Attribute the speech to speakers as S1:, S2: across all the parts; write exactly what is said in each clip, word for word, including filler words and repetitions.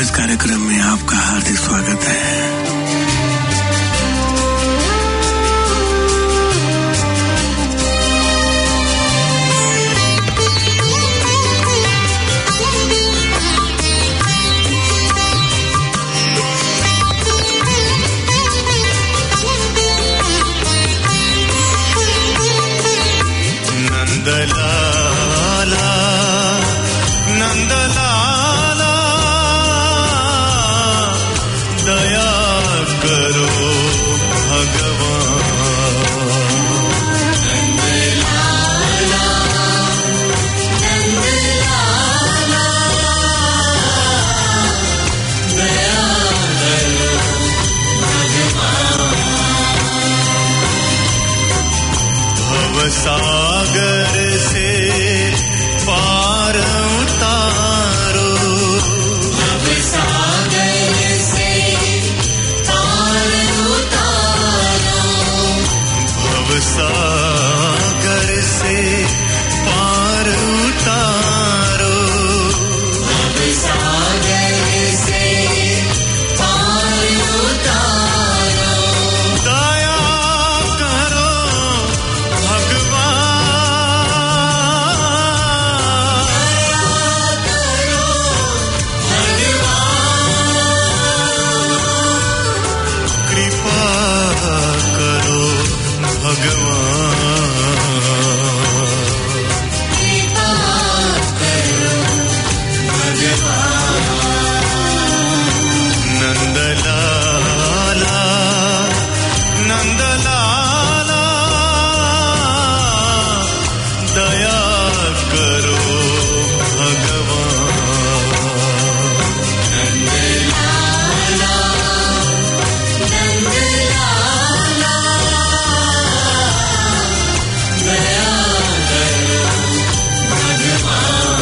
S1: इस कार्यक्रम में आपका हार्दिक स्वागत है।
S2: नंदलाला नंदलाला दया करो सागर से पार उतारो, भव सागर से पार उतारो, भव सागर से पार उतारो, भव सागर से पार उतारो, दया करो नंदलाला नंदलाला दया करो भगवान, नंदलाला नंदलाला दया करो भगवान।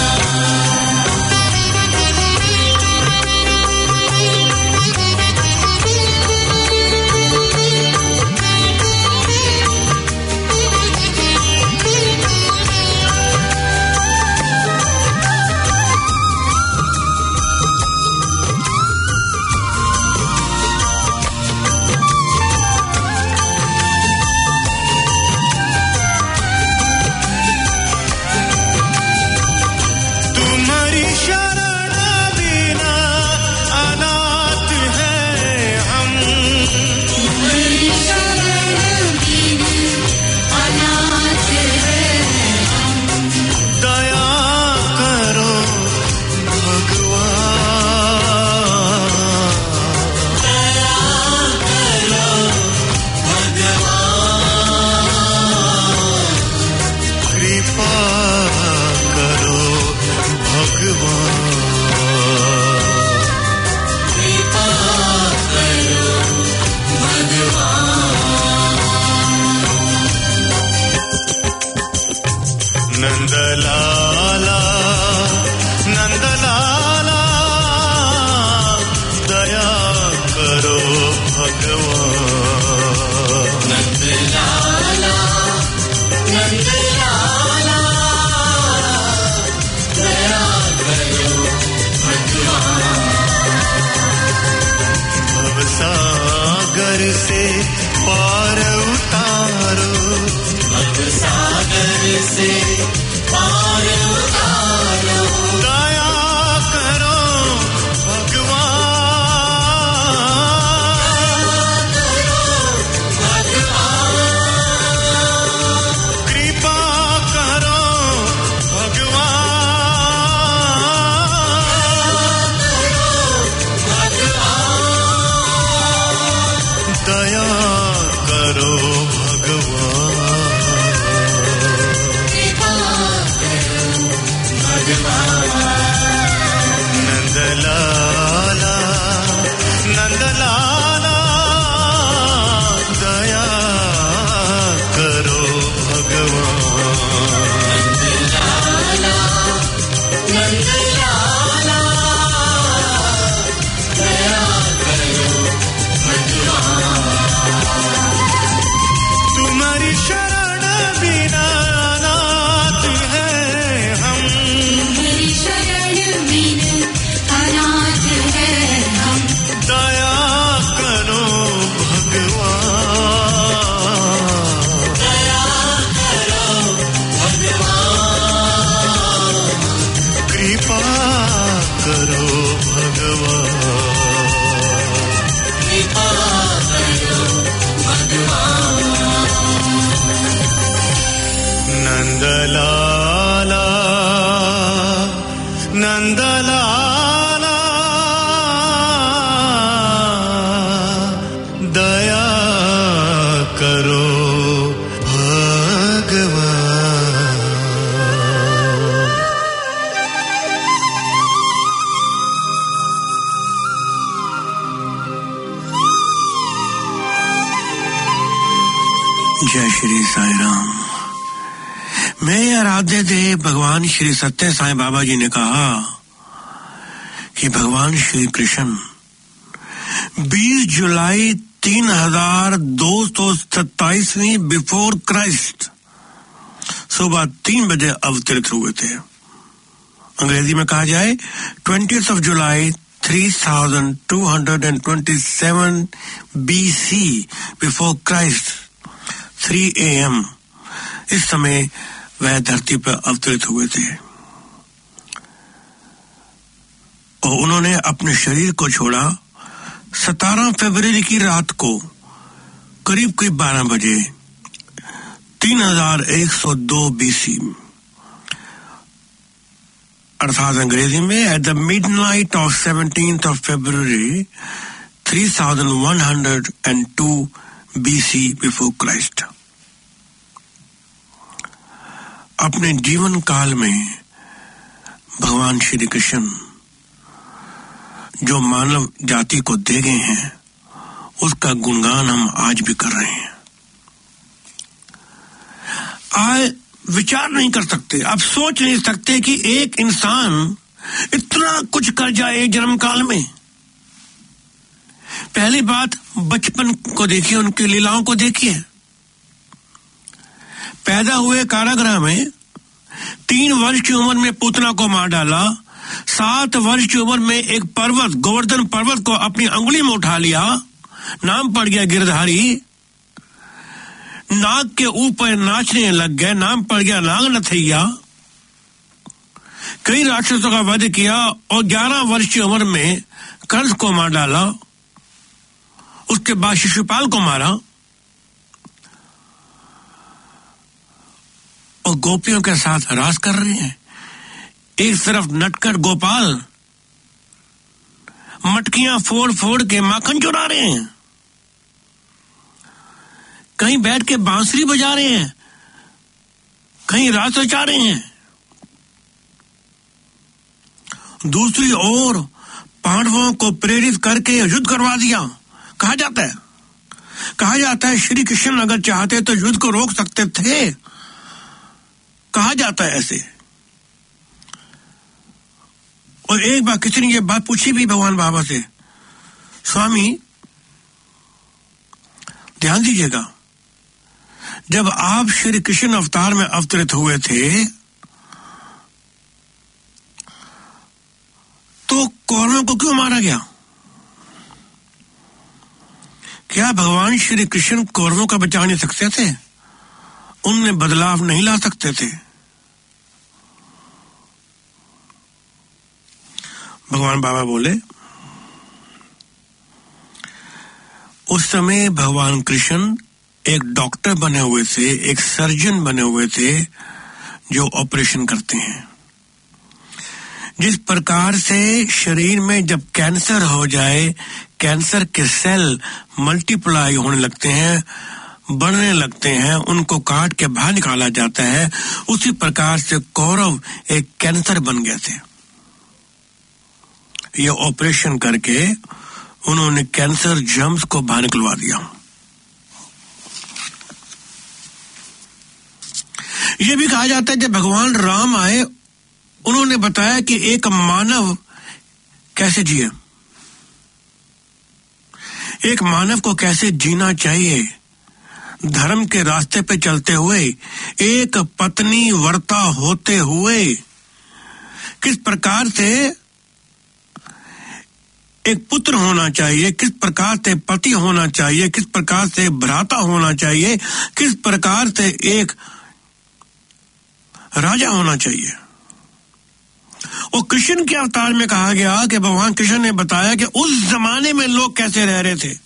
S2: तुम्हारी शरण बिना अनाथ हैं हम, तुम्हारी शरण बिना अनाथ हैं हम, दया करो भगवान, दया करो भगवान, कृपा करो भगवान, कृपा करो भगवान। नंदलाला नंदलाला दया करो भगवान, नंदलाला नंदलाला दया करो भगवान। भव सागर से पार उतारो, भव सागर से पार उतारो, दया करो भगवान, कृपा करो भगवान, दया करो भगवान। नंदलाला नंदलाला दया करो भगवान, नंदलाला नंदलाला दया करो भगवान। तुम्हारी शरण बिना अनाथ हैं हम, तुम्हारी शरण बिना अनाथ लाला नंद लाला दया करो भगवान।
S1: जय श्री साई राम। मैं आराध्य देव भगवान श्री सत्य साईं बाबा जी ने कहा कि भगवान श्री कृष्ण बीस जुलाई तीन हजार दो सौ सत्ताईसवीं बिफोर क्राइस्ट सुबह तीन बजे अवतरित हुए थे। अंग्रेजी में कहा जाए twentieth of July three thousand two hundred and twenty seven B C before Christ three A M इस समय वह धरती पर अवतरित हुए थे और उन्होंने अपने शरीर को छोड़ा सत्रह फरवरी की रात को करीब करीब बारह बजे तीन हजार एक सौ दो बीसी अर्थात अंग्रेजी में at the midnight of seventeenth of February three thousand one hundred and two BC before Christ. अपने जीवन काल में भगवान श्री कृष्ण जो मानव जाति को दे गए हैं उसका गुणगान हम आज भी कर रहे हैं। आज विचार नहीं कर सकते, आप सोच नहीं सकते कि एक इंसान इतना कुछ कर जाए जन्म काल में। पहली बात बचपन को देखिए, उनकी लीलाओं को देखिए। पैदा हुए कारागृह में तीन वर्ष की उम्र में पूतना को मार डाला, सात वर्ष की उम्र में एक पर्वत गोवर्धन पर्वत को अपनी अंगुली में उठा लिया, नाम पड़ गया गिरधारी, नाग के ऊपर नाचने लग गए, नाम पड़ गया नाग नथैया, कई राक्षसों का वध किया और ग्यारह वर्ष की उम्र में कंस को मार डाला, उसके बाद शिशुपाल को मारा और गोपियों के साथ रास कर रहे हैं। एक तरफ नटखट गोपाल मटकियां फोड़ फोड़ के माखन चुरा रहे हैं, कहीं बैठ के बांसुरी बजा रहे हैं, कहीं रास रचा रहे हैं। दूसरी ओर पांडवों को प्रेरित करके युद्ध करवा दिया। कहा जाता है कहा जाता है श्री कृष्ण अगर चाहते तो युद्ध को रोक सकते थे, कहा जाता है ऐसे। और एक बार किसी ने ये बात पूछी भी भगवान बाबा से, स्वामी ध्यान दीजिएगा, जब आप श्री कृष्ण अवतार में अवतरित हुए थे तो कौरवों को क्यों मारा गया? क्या भगवान श्री कृष्ण कौरवों का बचा नहीं सकते थे? उनमें बदलाव नहीं ला सकते थे? भगवान बाबा बोले, उस समय भगवान कृष्ण एक डॉक्टर बने हुए थे, एक सर्जन बने हुए थे जो ऑपरेशन करते हैं। जिस प्रकार से शरीर में जब कैंसर हो जाए, कैंसर के सेल मल्टीप्लाई होने लगते हैं, बढ़ने लगते हैं, उनको काट के बाहर निकाला जाता है, उसी प्रकार से कौरव एक कैंसर बन गए थे। ये ऑपरेशन करके उन्होंने कैंसर जर्म्स को बाहर निकलवा दिया। ये भी कहा जाता है जब भगवान राम आए, उन्होंने बताया कि एक मानव कैसे जिए, एक मानव को कैसे जीना चाहिए। धर्म के रास्ते पे चलते हुए, एक पत्नी वर्ता होते हुए, किस प्रकार से एक पुत्र होना चाहिए, किस प्रकार से पति होना चाहिए, किस प्रकार से भ्राता होना चाहिए, किस प्रकार से एक राजा होना चाहिए। और कृष्ण के अवतार में कहा गया कि भगवान कृष्ण ने बताया कि उस जमाने में लोग कैसे रह रहे थे।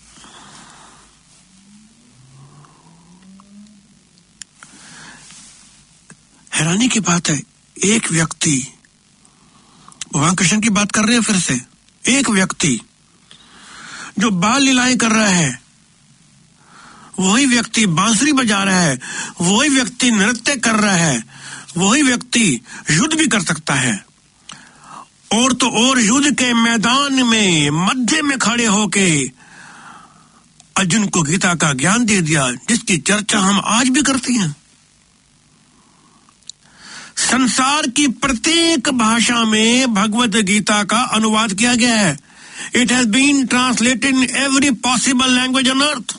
S1: हैरानी की बात है, एक व्यक्ति, भगवान कृष्ण की बात कर रहे हैं फिर से, एक व्यक्ति जो बाल लीलाएं कर रहा है, वही व्यक्ति बांसुरी बजा रहा है, वही व्यक्ति नृत्य कर रहा है, वही व्यक्ति युद्ध भी कर सकता है। और तो और युद्ध के मैदान में मध्य में खड़े होके अर्जुन को गीता का ज्ञान दे दिया, जिसकी चर्चा हम आज भी करते हैं। संसार की प्रत्येक भाषा में भगवत गीता का अनुवाद किया गया है। It has been translated in every possible language on earth.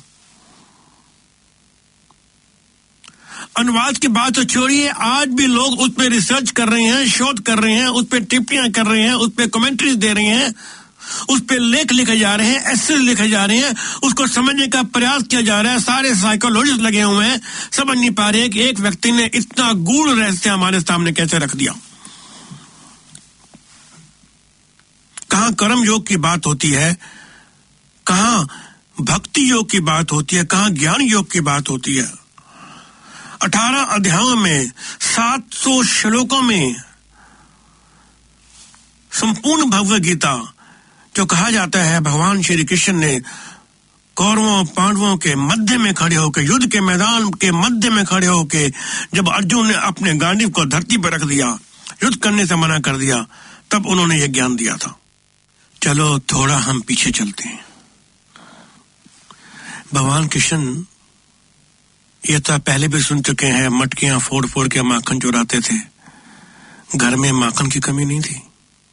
S1: अनुवाद की बात तो छोड़िए, आज भी लोग उस पर रिसर्च कर रहे हैं, शोध कर रहे हैं, उस पर टिप्पणियां कर रहे हैं, उस पर कमेंट्रीज दे रहे हैं, उस पर लेख लिखे जा रहे हैं, एसेज लिखे जा रहे हैं, उसको समझने का प्रयास किया जा रहा है। सारे साइकोलॉजिस्ट लगे हुए हैं, समझ नहीं पा रहे कि एक व्यक्ति ने इतना गूढ़ रहस्य हमारे सामने कैसे रख दिया। कहां कर्म योग की बात होती है, कहां भक्ति योग की बात होती है, कहां ज्ञान योग की बात होती है। अठारह अध्यायों में, सात सौ श्लोकों में संपूर्ण भगवद गीता जो कहा जाता है, भगवान श्री कृष्ण ने कौरवों पांडवों के मध्य में खड़े होकर, युद्ध के मैदान के मध्य में खड़े होकर, जब अर्जुन ने अपने गांडीव को धरती पर रख दिया, युद्ध करने से मना कर दिया, तब उन्होंने यह ज्ञान दिया था। चलो थोड़ा हम पीछे चलते हैं। भगवान कृष्ण ये तो पहले भी सुन चुके हैं, मटकियां फोड़ फोड़ के माखन चुराते थे। घर में माखन की कमी नहीं थी।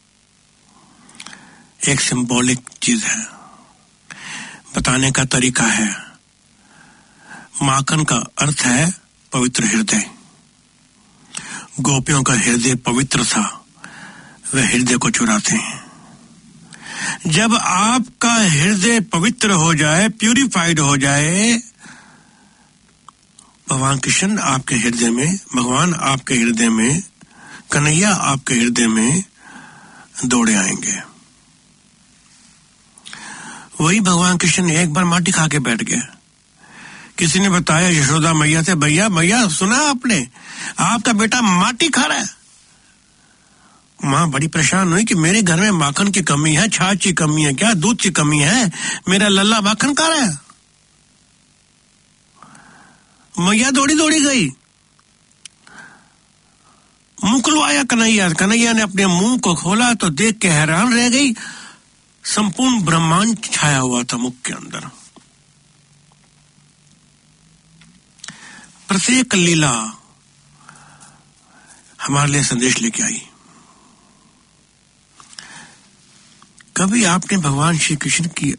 S1: एक सिंबॉलिक चीज है, बताने का तरीका है। माखन का अर्थ है पवित्र हृदय। गोपियों का हृदय पवित्र था, वे हृदय को चुराते हैं। जब आपका हृदय पवित्र हो जाए, प्यूरिफाइड हो जाए, भगवान कृष्ण आपके हृदय में, भगवान आपके हृदय में, कन्हैया आपके हृदय में दौड़े आएंगे। वही भगवान कृष्ण एक बार माटी खा के बैठ गए। किसी ने बताया यशोदा मैया से, भैया भैया सुना आपने, आपका बेटा माटी खा रहा है। माँ बड़ी परेशान हुई कि मेरे घर में माखन की कमी है, छाछ की कमी है, क्या दूध की कमी है, मेरा लल्ला माखन खा रहा है। मैया दौड़ी दौड़ी गई, मुंह खुलवाया कन्हैया। कन्हैया ने अपने मुंह को खोला तो देख के हैरान रह गई, संपूर्ण ब्रह्मांड छाया हुआ था मुख के अंदर। प्रत्येक लीला हमारे लिए संदेश लेके आई। कभी आपने भगवान श्री कृष्ण की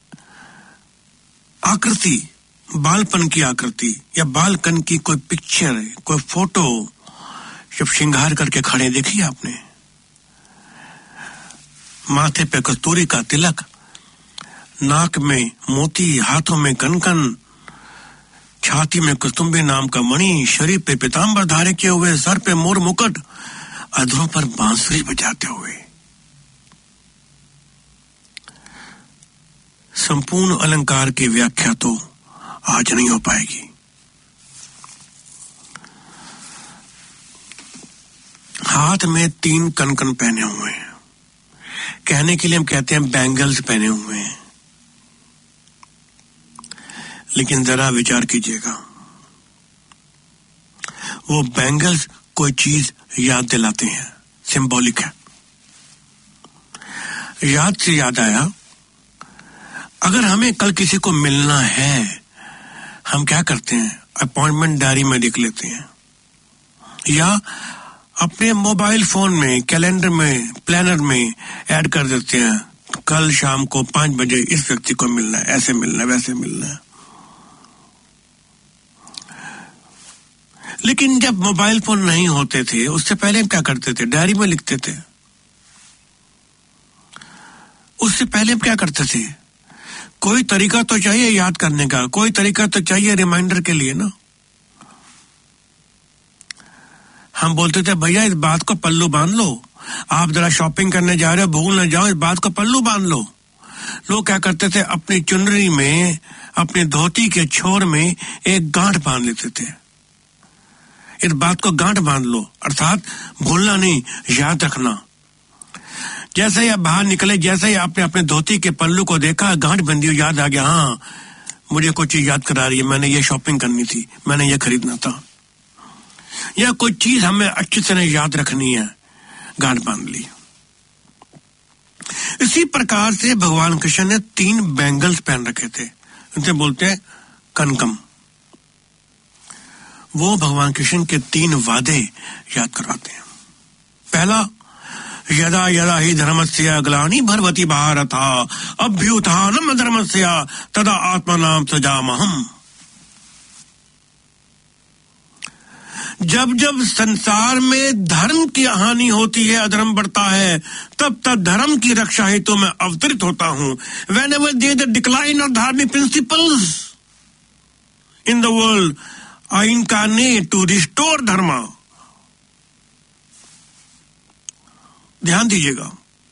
S1: आकृति, बालपन की आकृति या बालकन की कोई पिक्चर, कोई फोटो जब श्रृंगार करके खड़े देखी आपने? माथे पे कस्तूरी का तिलक, नाक में मोती, हाथों में कनकन, छाती में कुस्तुम्बी नाम का मणि, शरीर पे पीतांबर धारे किए हुए, सर पे मोर मुकुट, अधरों पर बांसुरी बजाते हुए। संपूर्ण अलंकार की व्याख्या तो आज नहीं हो पाएगी। हाथ में तीन कनकन पहने हुए हैं, कहने के लिए हम कहते हैं बैंगल्स पहने हुए हैं, लेकिन जरा विचार कीजिएगा, वो बैंगल्स कोई चीज याद दिलाते हैं, सिंबॉलिक है। याद से याद आया, अगर हमें कल किसी को मिलना है, हम क्या करते हैं, अपॉइंटमेंट डायरी में लिख लेते हैं, या अपने मोबाइल फोन में, कैलेंडर में, प्लानर में ऐड कर देते हैं, कल शाम को पांच बजे इस व्यक्ति को मिलना है, ऐसे मिलना है, वैसे मिलना है। लेकिन जब मोबाइल फोन नहीं होते थे, उससे पहले हम क्या करते थे, डायरी में लिखते थे। उससे पहले हम क्या करते थे, कोई तरीका तो चाहिए याद करने का, कोई तरीका तो चाहिए रिमाइंडर के लिए ना। हम बोलते थे भैया इस बात को पल्लू बांध लो, आप जरा शॉपिंग करने जा रहे हो, भूल न जाओ, इस बात को पल्लू बांध लो। लोग क्या करते थे, अपनी चुनरी में, अपने धोती के छोर में एक गांठ बांध लेते थे। इस बात को गांठ बांध लो, अर्थात भूलना नहीं, याद रखना। जैसे ही आप बाहर निकले, जैसे ही आपने अपने धोती के पल्लू को देखा, गांठ बंदी, याद आ गया, हाँ मुझे कोई चीज याद करा रही है, मैंने ये शॉपिंग करनी थी, मैंने ये खरीदना था, या कोई चीज हमें अच्छी तरह याद रखनी है, गांठ बांध ली। इसी प्रकार से भगवान कृष्ण ने तीन बैंगल्स पहन रखे थे, इनसे बोलते हैं कनकम। वो भगवान कृष्ण के तीन वादे याद करवाते हैं। पहला, यदा यदा ही धर्मस्य ग्लानि भवति भारत अभ्युत्थानम् धर्मस्य तदा आत्मनां सृजामहम्। जब जब संसार में धर्म की हानि होती है, अधर्म बढ़ता है, तब तब धर्म की रक्षा हेतु मैं अवतरित होता हूं। Whenever there is a decline of dharmic principles in the world, I incarnate to restore dharma. ध्यान दीजिएगा,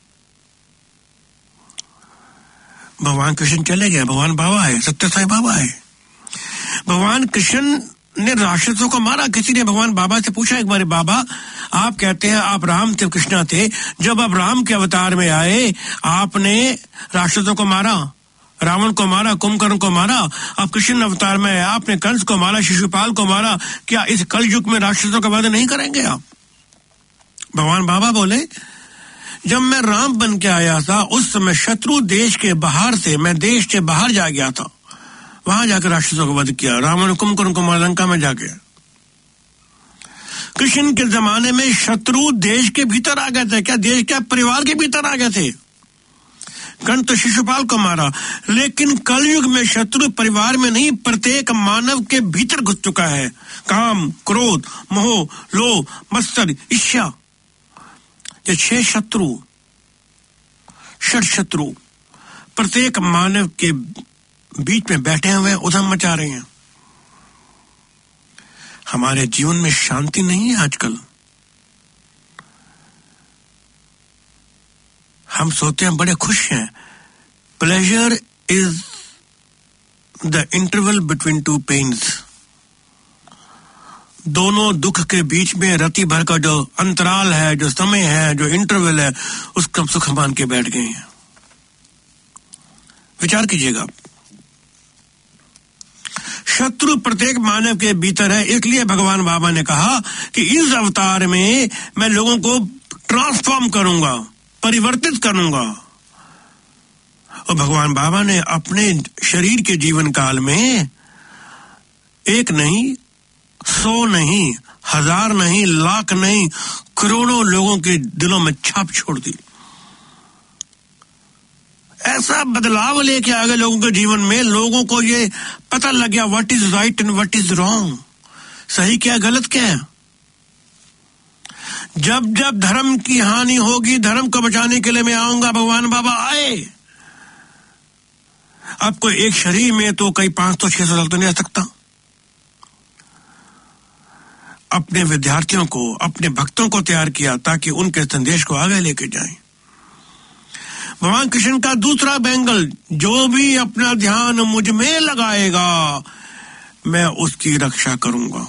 S1: भगवान कृष्ण चले गए, भगवान बाबा है, सत्य साईं बाबा है। भगवान कृष्ण ने राक्षसों को मारा। किसी ने भगवान बाबा से पूछा एक बार, बाबा आप कहते हैं आप राम थे, कृष्णा थे, जब आप राम के अवतार में आए आपने राक्षसों को मारा, रावण को मारा, कुंभकर्ण को मारा, अब कृष्ण अवतार में आए आपने कंस को मारा, शिशुपाल को मारा, क्या इस कलयुग में राक्षसों का वध नहीं करेंगे आप? भगवान बाबा बोले, जब मैं राम बन के आया था उस समय शत्रु देश के बाहर से, मैं देश के बाहर जा गया था, वहां जाकर राक्षसों को वध किया, रावण कुंभकर्ण को मारा, लंका में जाके। कृष्ण के जमाने में शत्रु देश के भीतर आ गए थे, क्या देश के परिवार के भीतर आ गए थे। कंस तो शिशुपाल को मारा, लेकिन कलयुग में शत्रु परिवार में नहीं, प्रत्येक मानव के भीतर घुस चुका है। काम, क्रोध, मोह, लोभ, मत्सर, ईर्ष्या, ये छह शत्रु, षट शत्रु प्रत्येक मानव के बीच में बैठे हुए उधम मचा रहे हैं। हमारे जीवन में शांति नहीं है आजकल। हम सोते हैं बड़े खुश हैं। Pleasure is the interval between two pains. दोनों दुख के बीच में रति भर का जो अंतराल है, जो समय है, जो इंटरवल है, उसका सुख मान के बैठ गए हैं। विचार कीजिएगा, शत्रु प्रत्येक मानव के भीतर है। इसलिए भगवान बाबा ने कहा कि इस अवतार में मैं लोगों को ट्रांसफॉर्म करूंगा, परिवर्तित करूंगा। और भगवान बाबा ने अपने शरीर के जीवन काल में एक नहीं, सौ नहीं, हजार नहीं, लाख नहीं, करोड़ों लोगों के दिलों में छाप छोड़ दी। ऐसा बदलाव लेके आ गए लोगों के जीवन में, लोगों को ये पता लग गया what is right and what is wrong, सही क्या गलत क्या है। जब जब धर्म की हानि होगी, धर्म को बचाने के लिए मैं आऊंगा, भगवान बाबा आए। अब कोई एक शरीर में तो कई पांच सौ छह सौ साल तो नहीं रह सकता। अपने विद्यार्थियों को, अपने भक्तों को तैयार किया ताकि उनके संदेश को आगे लेके जाएं। भगवान कृष्ण का दूसरा बैंगल, जो भी अपना ध्यान मुझ में लगाएगा मैं उसकी रक्षा करूंगा।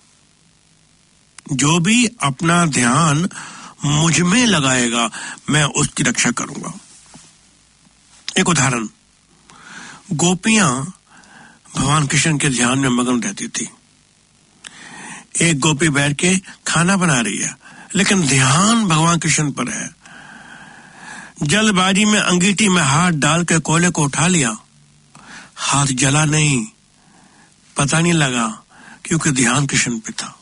S1: जो भी अपना ध्यान मुझ में लगाएगा मैं उसकी रक्षा करूंगा। एक उदाहरण, गोपियां भगवान कृष्ण के ध्यान में मगन रहती थी। एक गोपी बैठ के खाना बना रही है, लेकिन ध्यान भगवान कृष्ण पर है। जल्दबाजी में अंगीठी में हाथ डाल के कोयले को उठा लिया, हाथ जला नहीं, पता नहीं लगा, क्योंकि ध्यान कृष्ण पे था।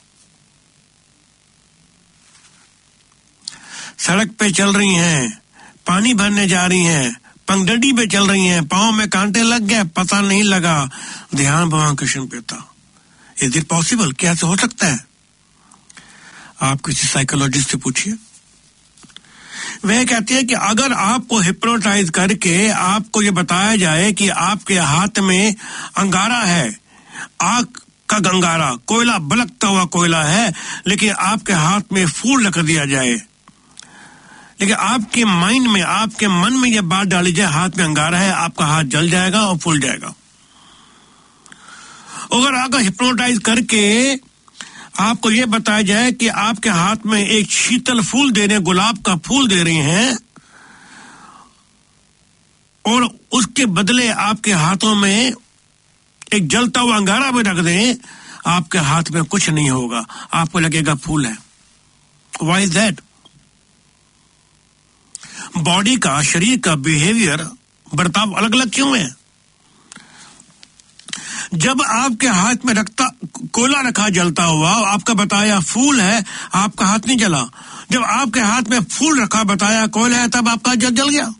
S1: सड़क पे चल रही हैं, पानी भरने जा रही हैं, पगडंडी पे चल रही हैं, पांव में कांटे लग गए, पता नहीं लगा, ध्यान भगवान कृष्ण पे था। Is it possible? क्या ऐसा हो सकता है? आप किसी साइकोलॉजिस्ट से पूछिए। वह कहती है कि अगर आपको हिप्नोटाइज करके आपको ये बताया जाए कि आपके हाथ में अंगारा है, आग का अंगारा, कोयला, बलकता हुआ कोयला है, लेकिन आपके हाथ में फूल रख दिया जाए, लेकिन आपके माइंड में, आपके मन में यह बात डाली जाए हाथ में अंगारा है, आपका हाथ जल जाएगा और फूल जाएगा। अगर अगर हिप्नोटाइज करके आपको यह बताया जाए कि आपके हाथ में एक शीतल फूल दे रहे हैं, गुलाब का फूल दे रहे हैं, और उसके बदले आपके हाथों में एक जलता हुआ अंगारा भी रख दें, आपके हाथ में कुछ नहीं होगा, आपको लगेगा फूल है। Why is that? बॉडी का, शरीर का बिहेवियर, बर्ताव अलग अलग क्यों है? जब आपके हाथ में रखता कोयला रखा जलता हुआ, आपका बताया फूल है, आपका हाथ नहीं जला। जब आपके हाथ में फूल रखा, बताया कोयला है, तब आपका जल जल गया,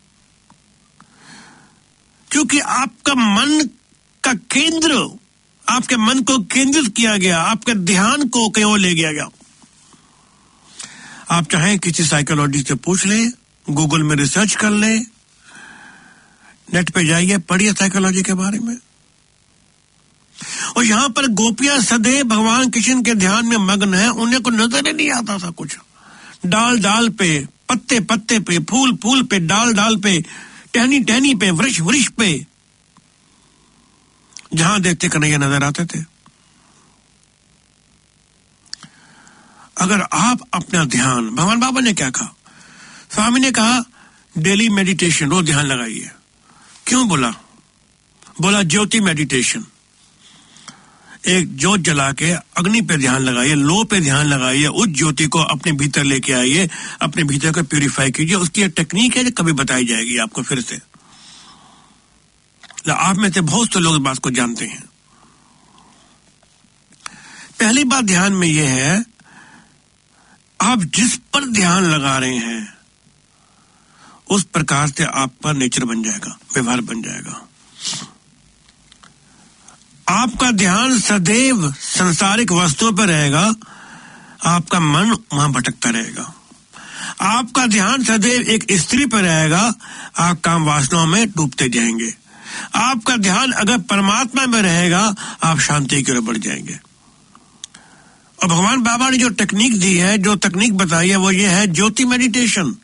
S1: क्योंकि आपका मन का केंद्र, आपके मन को केंद्रित किया गया, आपके ध्यान को कहीं और ले गया गया। आप चाहें किसी साइकोलॉजिस्ट से पूछ ले, गूगल में रिसर्च कर ले, नेट पे जाइए, पढ़िए साइकोलॉजी के बारे में। और यहां पर गोपियां सदैव भगवान कृष्ण के ध्यान में मग्न है, उन्हें को नजर ही नहीं आता था कुछ। डाल डाल पे, पत्ते पत्ते पे, फूल फूल पे, डाल डाल पे, टहनी टहनी पे, वृक्ष वृक्ष पे, जहां देखते कन्हैया नजर आते थे। अगर आप अपना ध्यान, भगवान बाबा ने क्या कहा? स्वामी ने कहा डेली मेडिटेशन, रोज ध्यान लगाइए। क्यों बोला? बोला ज्योति मेडिटेशन, एक ज्योत जला के अग्नि पे ध्यान लगाइए, लो पे ध्यान लगाइए, उस ज्योति को अपने भीतर लेके आइए, अपने भीतर को प्यूरिफाई कीजिए। उसकी एक टेक्निक है जो कभी बताई जाएगी आपको फिर से। आप में से बहुत से लोग इस बात को जानते हैं। पहली बात ध्यान में यह है, आप जिस पर ध्यान लगा रहे हैं उस प्रकार से आपका नेचर बन जाएगा, व्यवहार बन जाएगा। आपका ध्यान सदैव सांसारिक वस्तुओं पर रहेगा, आपका मन वहां भटकता रहेगा। आपका ध्यान सदैव एक स्त्री पर रहेगा, आप काम वासनाओं में डूबते जाएंगे। आपका ध्यान अगर परमात्मा में रहेगा, आप शांति की ओर बढ़ जाएंगे। और भगवान बाबा ने जो टेक्निक दी है, जो तकनीक बताई है, वो ये है ज्योति मेडिटेशन।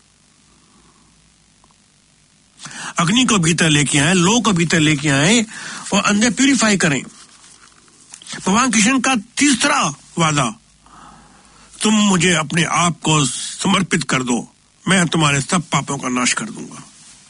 S1: अग्नि को भीतर लेके आए, लो को भीतर लेके आए और अंदर प्यूरिफाई करें। भगवान कृष्ण का तीसरा वादा, तुम मुझे अपने आप को समर्पित कर दो, मैं तुम्हारे सब पापों का नाश कर दूंगा।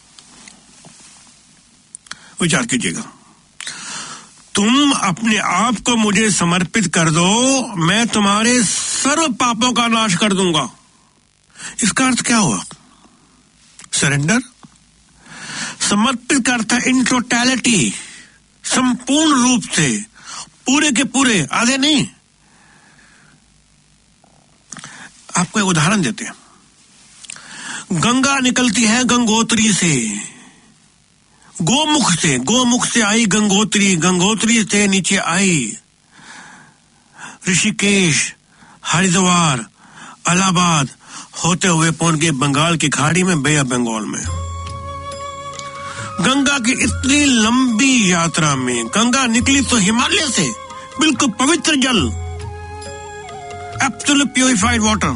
S1: विचार कीजिएगा, तुम अपने आप को मुझे समर्पित कर दो, मैं तुम्हारे सर्व पापों का नाश कर दूंगा। इसका अर्थ क्या हुआ? सरेंडर। समर्पित का अर्थ है इन टोटैलिटी, संपूर्ण रूप से, पूरे के पूरे, आधे नहीं। आपको एक उदाहरण देते हैं। गंगा निकलती है गंगोत्री से, गोमुख से, गोमुख से आई गंगोत्री, गंगोत्री से नीचे आई ऋषिकेश, हरिद्वार, इलाहाबाद होते हुए पहुंच गए बंगाल की खाड़ी में, बे ऑफ बंगाल में। गंगा की इतनी लंबी यात्रा में गंगा निकली तो हिमालय से, बिल्कुल पवित्र जल, एब्सोल्यूट प्यूरिफाइड वाटर।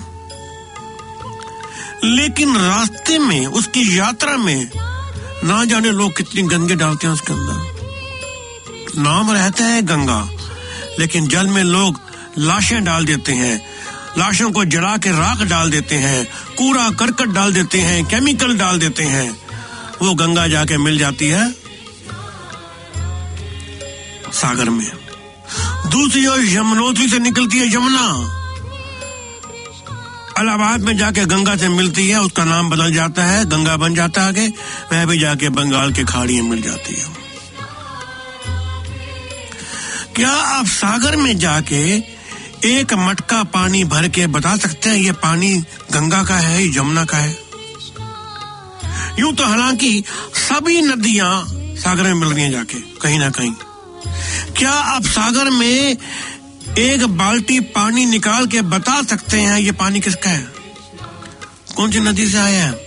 S1: लेकिन रास्ते में, उसकी यात्रा में, ना जाने लोग कितनी गंदगी डालते हैं उसके अंदर। नाम रहता है गंगा, लेकिन जल में लोग लाशें डाल देते हैं, लाशों को जला के राख डाल देते हैं, कूड़ा करकट डाल देते हैं, केमिकल डाल देते हैं। वो गंगा जाके मिल जाती है सागर में। दूसरी ओर यमुनोत्री से निकलती है यमुना, इलाहाबाद में जाके गंगा से मिलती है, उसका नाम बदल जाता है, गंगा बन जाता है आगे, वह भी जाके बंगाल की खाड़ी में मिल जाती है। क्या आप सागर में जाके एक मटका पानी भर के बता सकते हैं ये पानी गंगा का है, यमुना का है? यूं तो हालांकि सभी नदियां सागर में मिल रही हैं जाके कहीं ना कहीं। क्या आप सागर में एक बाल्टी पानी निकाल के बता सकते हैं ये पानी किसका है, कौन सी नदी से आया है?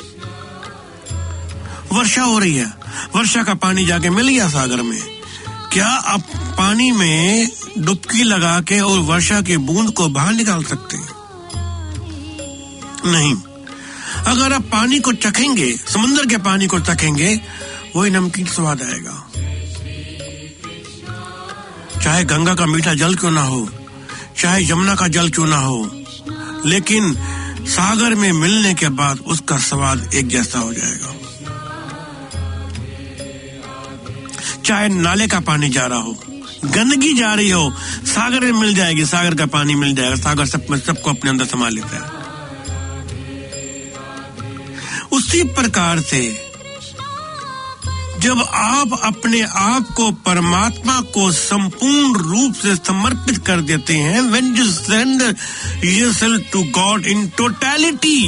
S1: वर्षा हो रही है, वर्षा का पानी जाके मिल गया सागर में। क्या आप पानी में डुबकी लगा के और वर्षा की बूंद को बाहर निकाल सकते हैं? नहीं। अगर आप पानी को चखेंगे, समुद्र के पानी को चखेंगे, वही नमकीन स्वाद आएगा। चाहे गंगा का मीठा जल क्यों ना हो, चाहे यमुना का जल क्यों ना हो, लेकिन सागर में मिलने के बाद उसका स्वाद एक जैसा हो जाएगा। चाहे नाले का पानी जा रहा हो, गंदगी जा रही हो, सागर में मिल जाएगी, सागर का पानी मिल जाएगा। सागर सब सबको अपने अंदर समा लेता है। उसी प्रकार से जब आप अपने आप को परमात्मा को संपूर्ण रूप से समर्पित कर देते हैं, when you surrender yourself to God in totality,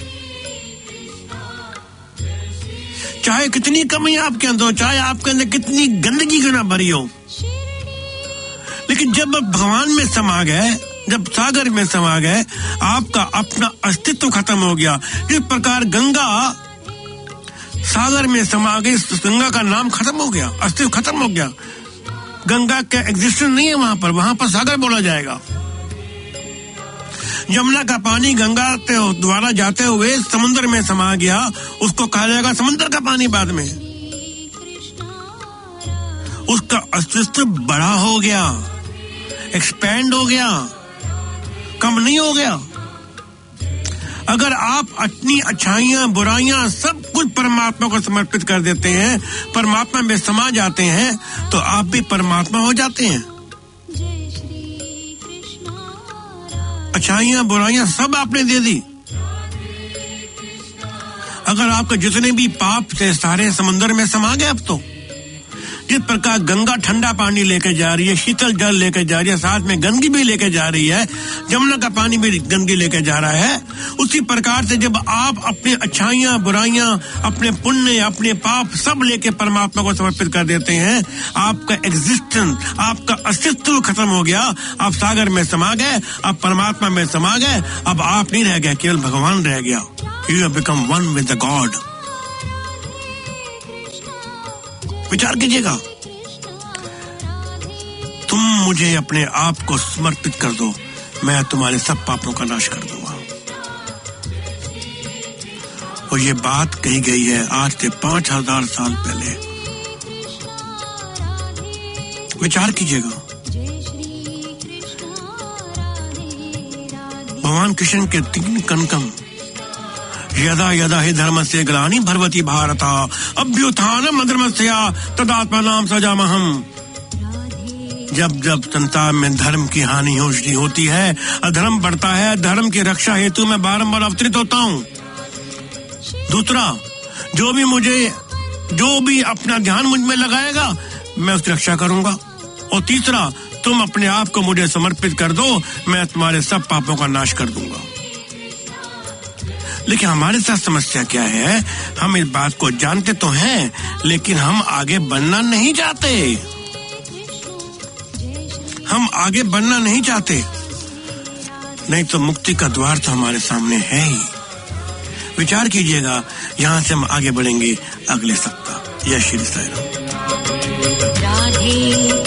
S1: चाहे कितनी कमी आपके अंदर हो, चाहे आपके अंदर कितनी गंदगी क्यों ना भरी हो, लेकिन जब आप भगवान में समा गए, जब सागर में समा गए, आपका अपना अस्तित्व खत्म हो गया। इस प्रकार गंगा सागर में समा गई, गंगा का नाम खत्म हो गया, अस्तित्व खत्म हो गया। गंगा का एग्जिस्टेंस नहीं है वहां पर, वहां पर सागर बोला जाएगा। यमुना का पानी गंगा के द्वारा जाते हुए समुद्र में समा गया, उसको कहा जाएगा समुद्र का पानी। बाद में उसका अस्तित्व बड़ा हो गया, एक्सपैंड हो गया, कम नहीं हो गया। अगर आप अपनी अच्छाइयां बुराइयां सब कुछ परमात्मा को समर्पित कर देते हैं, परमात्मा में समा जाते हैं, तो आप भी परमात्मा हो जाते हैं। अच्छाइयां बुराइयां सब आपने दे दी। अगर आपके जितने भी पाप थे सारे समुद्र में समा गए। अब तो जिस प्रकार गंगा ठंडा पानी लेकर जा रही है, शीतल जल लेकर जा रही है, साथ में गंदगी भी लेकर जा रही है, यमुना का पानी भी गंदगी लेकर जा रहा है, उसी प्रकार से जब आप अपनी अच्छाइयां बुराइयां, अपने पुण्य, अपने पाप सब लेके परमात्मा को समर्पित कर देते हैं, आपका एग्जिस्टेंस, आपका अस्तित्व खत्म हो गया। आप सागर में समा गए, आप परमात्मा में समा गए। अब आप नहीं रह गए, केवल भगवान रह गया। You have become one with the god. विचार कीजिएगा, तुम मुझे अपने आप को समर्पित कर दो, मैं तुम्हारे सब पापों का नाश कर दूंगा। और ये बात कही गई है आज से पांच हजार साल पहले। विचार कीजिएगा, भगवान कृष्ण के तीन कनकम, यदा यदा हि धर्मस्य ग्लानि भर्वति भारत अभ्युत्थानम् अधर्मस्य तदात्मानं सजामहम्। जब जब संसार में धर्म की हानि होती है, अधर्म बढ़ता है, धर्म की रक्षा हेतु मैं बारंबार अवतरित होता हूँ। दूसरा, जो भी मुझे जो भी अपना ध्यान मुझ में लगाएगा, मैं उसकी रक्षा करूंगा। और तीसरा, तुम अपने आप को मुझे समर्पित कर दो, मैं तुम्हारे सब पापों का नाश कर दूंगा। लेकिन हमारे साथ समस्या क्या है, हम इस बात को जानते तो हैं, लेकिन हम आगे बढ़ना नहीं चाहते। हम आगे बढ़ना नहीं चाहते, नहीं तो मुक्ति का द्वार तो हमारे सामने है ही। विचार कीजिएगा, यहाँ से हम आगे बढ़ेंगे अगले सप्ताह। जय श्री साईं राम। राधे